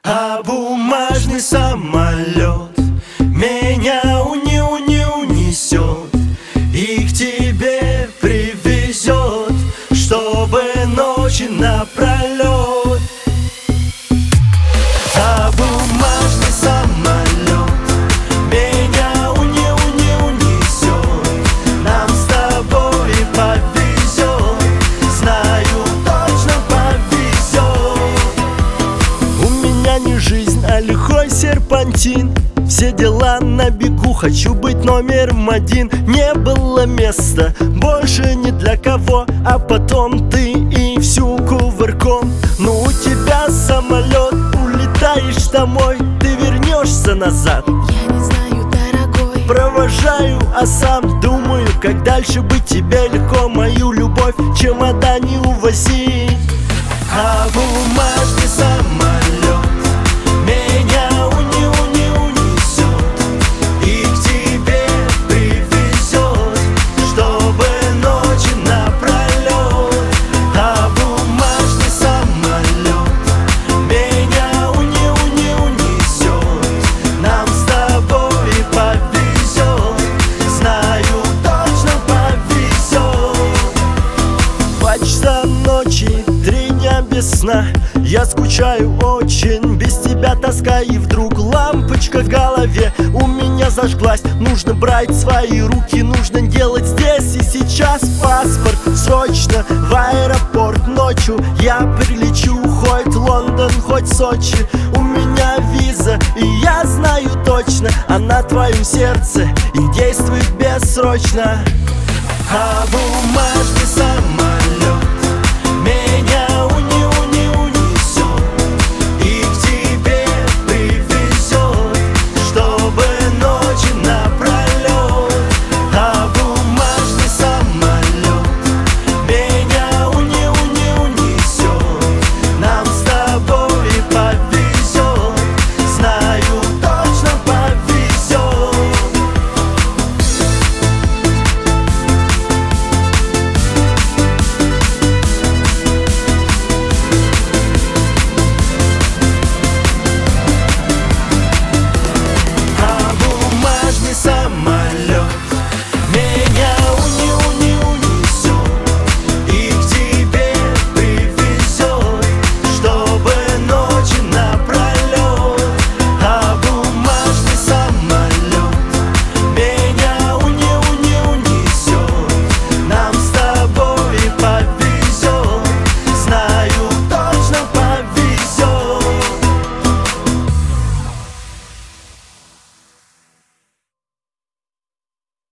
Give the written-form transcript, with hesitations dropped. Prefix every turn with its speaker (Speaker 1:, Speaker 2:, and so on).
Speaker 1: А бумажный самолет меня унесет и к тебе привезет, чтобы ночи напролет. А бумажный самолет меня унесет, нам с тобой повезет, знаю, точно повезет. У меня не жизнь, а лихой серпантин. Все дела на бегу, хочу быть номером один. Не было места больше ни для кого, а потом ты и всю кувырком. Ну у тебя самолет, улетаешь домой, ты вернешься назад.
Speaker 2: Я не знаю, дорогой.
Speaker 1: Провожаю, а сам думаю, как дальше быть тебе легко. Мою любовь в чемодане увозить. А бумажный самолет меня унесет и к тебе привезет, чтобы ночи напролет. А бумажный самолет меня унесет, нам с тобой повезет, знаю, точно повезет. 2 часа ночи, 3 дня без сна. Я скучаю очень, без тебя тоска. И вдруг лампочка в голове у меня зажглась. Нужно брать свои руки, нужно делать здесь и сейчас. Паспорт срочно в аэропорт ночью. Я прилечу, хоть Лондон, хоть Сочи. У меня виза, и я знаю точно, она в твоем сердце и действует бессрочно. А бумажный самолет